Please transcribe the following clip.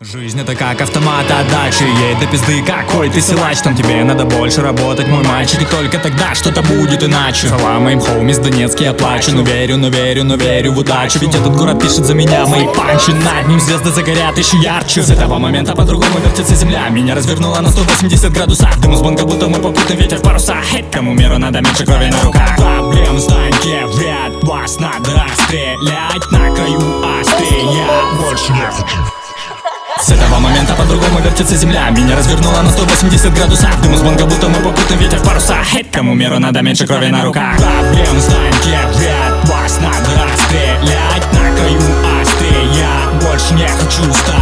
Жизнь это как автомат отдачи, ей до пизды какой ты силач. Там тебе надо больше работать, мой мальчик, и только тогда что-то будет иначе. Салам моим хоумис, Донецкий, я плачу, но верю в удачу. Ведь этот город пишет за меня мои панчи, над ним звезды загорят еще ярче. С этого момента по-другому вертится земля, меня развернула на 180 градусов. Дым из банка, будто мы попутный ветер в парусах. Кому миру надо меньше крови на руках. Проблем станьте вряд, вас надо расстрелять на краю острия. Больше не хочу. С этого момента по-другому вертится земля, меня развернула на 180 градусов. Дым из банка, будто мы попутный ветер в парусах. Кому миру надо меньше крови на руках. Проблем станьте вряд, вас надо расстрелять на краю острия. Больше не хочу стать.